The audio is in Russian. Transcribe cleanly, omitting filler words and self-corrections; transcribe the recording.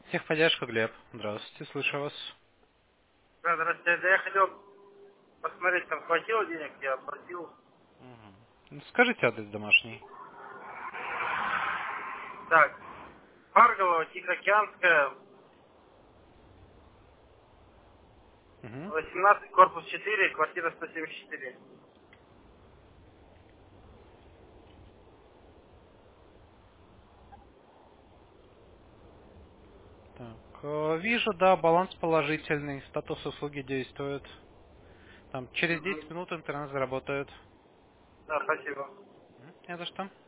Техподдержка, Глеб. Здравствуйте, слышу вас. Да, здравствуйте. Да я хотел посмотреть, там хватило денег, я оплатил. Мгм. Ну, скажите адрес домашний. Так, Марголова, Тихоокеанская, Мгм. 18, корпус 4, квартира 174. Так, вижу, да, баланс положительный, статус услуги действует. Там через 10 Мгм. минут интернет заработает. Да, спасибо. Не за что.